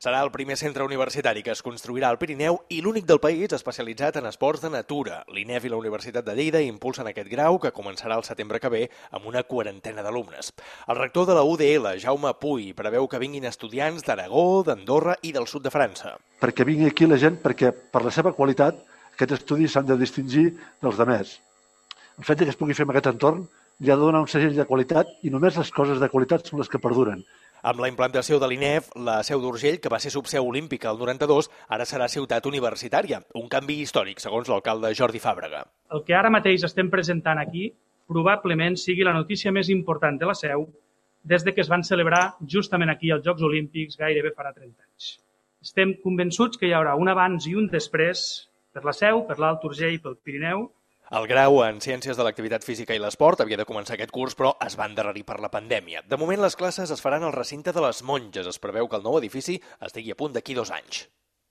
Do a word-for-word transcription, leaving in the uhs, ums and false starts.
Serà el primer centre universitari que es construirà al Pirineu i l'únic del país especialitzat en esports de natura. L'I N E F i la Universitat de Lleida impulsen aquest grau que començarà el setembre que ve amb una quarantena d'alumnes. El rector de la U D L, Jaume Puy, preveu que vinguin estudiants d'Aragó, d'Andorra i del sud de França. Perquè vingui aquí la gent, perquè per la seva qualitat aquests estudis s'han de distingir dels altres. El fet que es pugui fer en aquest entorn li ha de donar un segell de qualitat i només les coses de qualitat són les que perduren. Amb la implantació de l'I N E F, la Seu d'Urgell, que va ser subseu olímpica el noranta-dos, ara serà ciutat universitària, un canvi històric, segons l'alcalde Jordi Fàbrega. El que ara mateix estem presentant aquí probablement sigui la notícia més important de la Seu des de que es van celebrar justament aquí els Jocs Olímpics gairebé farà trenta anys. Estem convençuts que hi haurà un abans i un després per la Seu, per l'Alt Urgell i pel Pirineu. El grau en Ciències de l'Activitat Física i l'Esport havia de començar aquest curs, però es va endarrerir per la pandèmia. De moment, les classes es faran al recinte de les Monges. Es preveu que el nou edifici estigui a punt d'aquí dos anys.